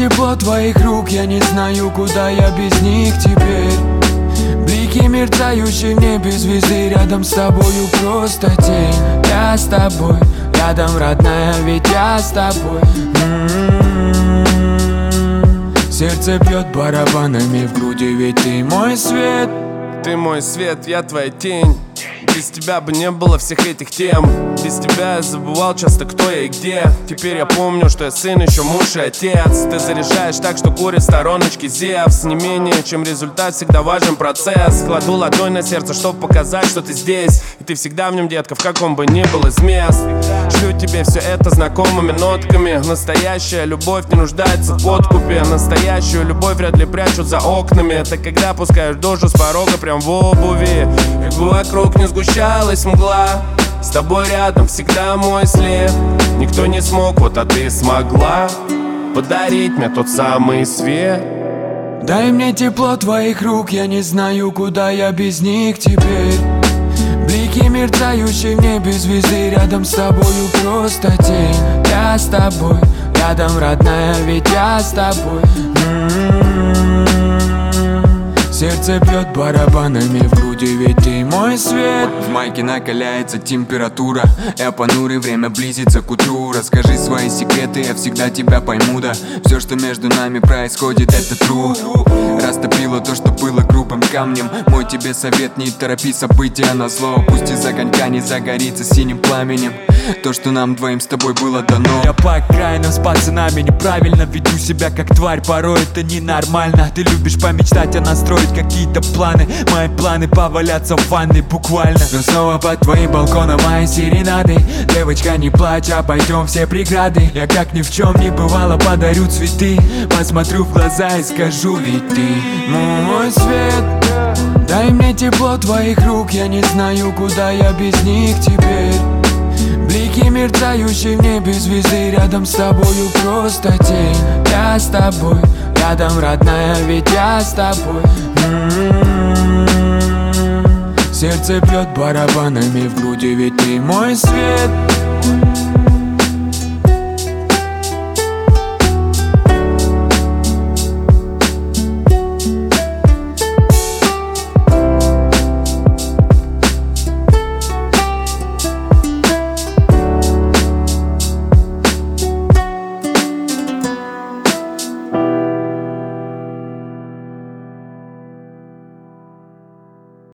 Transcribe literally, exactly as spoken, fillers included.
тепло твоих рук, я не знаю, куда я без них теперь. Блики мерцающие в небе звезды, рядом с тобою просто тень. Я с тобой, рядом, родная, ведь я с тобой. М-м-м. Сердце бьет барабанами в груди, ведь ты мой свет. Ты мой свет, я твоя тень. Без тебя бы не было всех этих тем. Без тебя я забывал часто, кто я и где. Теперь я помню, что я сын, еще муж и отец. Ты заряжаешь так, что курит стороночки Зевс. Не менее, чем результат, всегда важен процесс. Кладу ладонь на сердце, чтобы показать, что ты здесь. И ты всегда в нем, детка, в каком бы ни был из мест. Шлю тебе все это знакомыми нотками. Настоящая любовь не нуждается в подкупе. Настоящую любовь вряд ли прячут за окнами. Это когда пускаешь душу с порога прям в обуви. Как бы вокруг не сгущалась мгла, с тобой рядом всегда мой след. Никто не смог, вот а ты смогла подарить мне тот самый свет. Дай мне тепло твоих рук, я не знаю, куда я без них теперь. Блики мерцающие в небе звезды, рядом с тобою просто тень. Я с тобой, рядом, родная, ведь я с тобой. М-м-м. Сердце бьет барабанами в груди, ведь ты мой свет. В майке накаляется температура, я понурый, время близится к утру. Расскажи свои секреты, я всегда тебя пойму, да. Все, что между нами происходит, это true. Растопило то, что было грубым камнем. Мой тебе совет, не торопи события на зло. Пусть из огонька не загорится синим пламенем то, что нам двоим с тобой было дано. Я по окраинам с пацанами неправильно веду себя как тварь, порой это ненормально. Ты любишь помечтать, а настроить какие-то планы. Мои планы поваляться в ванной буквально. Но снова под твоим балконом мои серенады. Девочка, не плачь, обойдем все преграды. Я как ни в чем не бывало подарю цветы. Посмотрю в глаза и скажу, ведь ты мой свет. Дай мне тепло твоих рук, я не знаю, куда я без них теперь. Блики мерцающие в небе звезды, рядом с тобою просто тень. Я с тобой, рядом, родная, ведь я с тобой. М-м-м. Сердце бьет барабанами в груди, ведь ты мой свет.